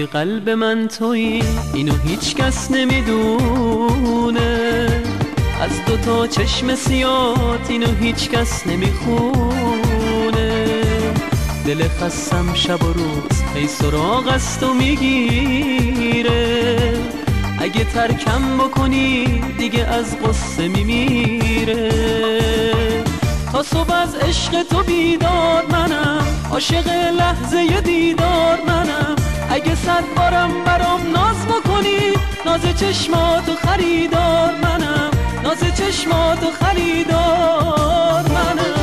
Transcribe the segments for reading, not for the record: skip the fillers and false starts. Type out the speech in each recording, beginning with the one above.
توی قلب من تویی، اینو هیچ کس نمیدونه. از دوتا چشم سیات اینو هیچ کس نمیخونه. دل خستم شب و روز ای سراغ است و میگیره. اگه ترکم بکنی دیگه از غصه میمیره. تا صبح از عشق تو بیدار منم، عاشق لحظه دیدار منم. اگه 100 بارم برام ناز بکنی، ناز چشماتو خریدار منم، ناز چشماتو خریدار منم.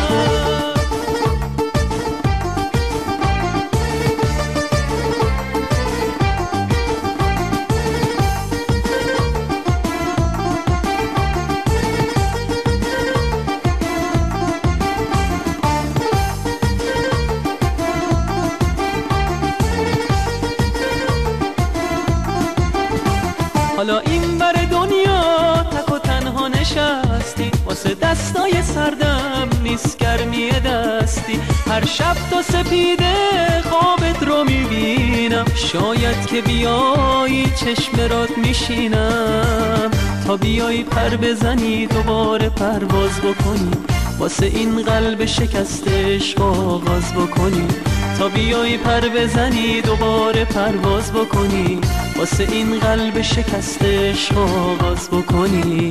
حالا این بر دنیا تک و تنها نشستی، واسه دستای سردم نیست گرمی دستی. هر شب تا سپیده خوابت رو میبینم، شاید که بیایی چشم رات میشینم. تا بیایی پر بزنی دوباره پرواز بکنی، واسه این قلب شکستش آغاز بکنی. تا بیایی پر بزنی دوباره پرواز بکنی، واسه این قلب شکستش آغاز بکنی.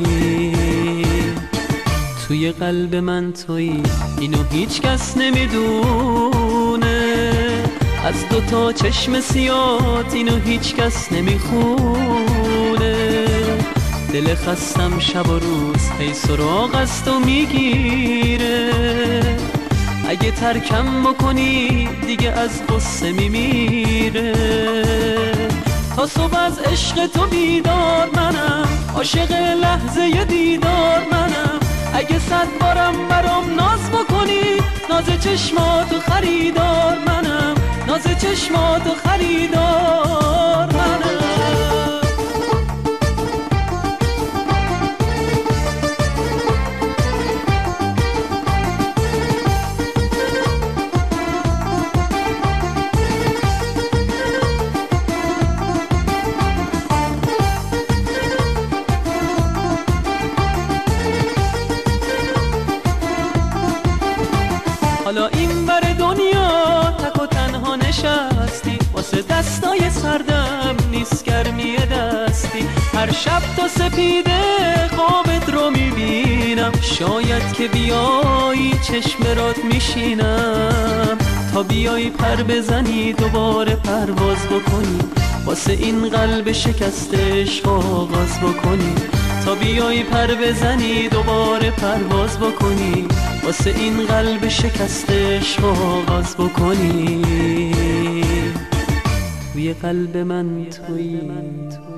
توی قلب من تویی، اینو هیچ کس نمیدونه. از دوتا چشم سیات اینو هیچ کس نمیخونه. دل خستم شب و روز ای سراغ است و میگیره. اگه ترکم بکنی دیگه از غصه میمیره. تا صبح از عشق تو بیدار منم، عاشق لحظه دیدار منم. اگه 100 بارم برام ناز بکنی، ناز چشماتو خریدار منم، ناز چشماتو خریدار منم. حالا این بر دنیا تک و تنها نشستی، واسه دستای سردم نیست گرمی دستی. هر شب تا سپیده خوابت رو میبینم، شاید که بیایی چشم رات میشینم. تا بیایی پر بزنی دوباره پرواز بکنی، واسه این قلب شکستش آغاز بکنی. تا بیایی پر بزنی دوباره پرواز بکنی، واسه این قلب شکستش آغاز بکنی. توی قلب من تویی.